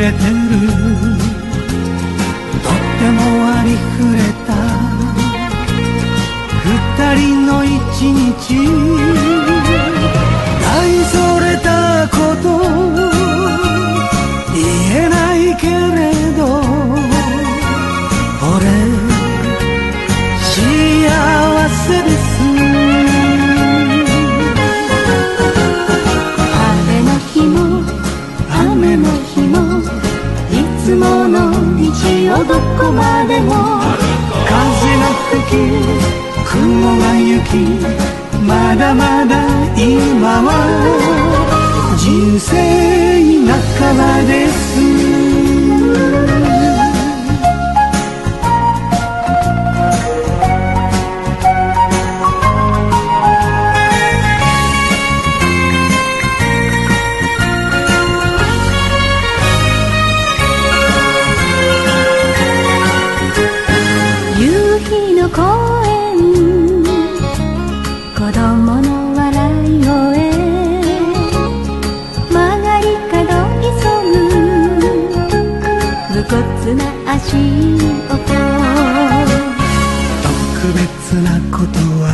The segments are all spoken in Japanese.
れてる、とってもありふれた二人の一日。大それたこと言えないけれど、俺幸せです。 晴れの日も雨の日もいつもの道をどこまでも。 風が吹き雲が行き、まだまだ今は人生半ばです。 夕日の公園、子供の笑い声、曲がり角急ぐ無骨な足音。 特別なことは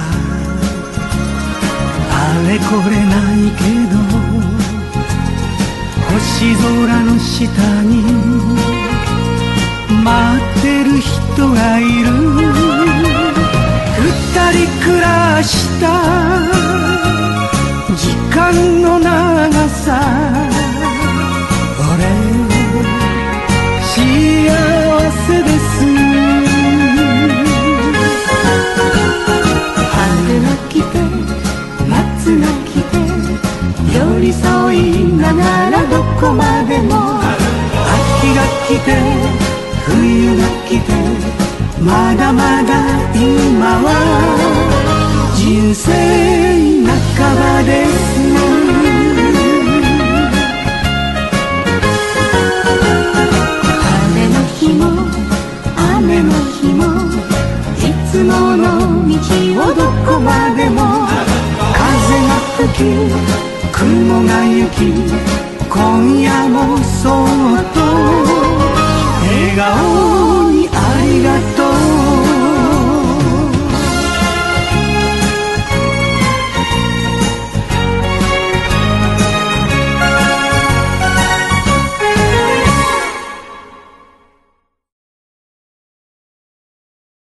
あれこれないけど、星空の下に待ってる人がいる。二人暮らした時間の長さ、俺幸せです。 春が来て夏が来て寄り添いながらどこまでも。 秋が来て冬が来て、まだまだ今は人生半ばです。 晴れの日も雨の日もいつもの道をどこまでも。 風が吹き雲が行き、今夜もそっと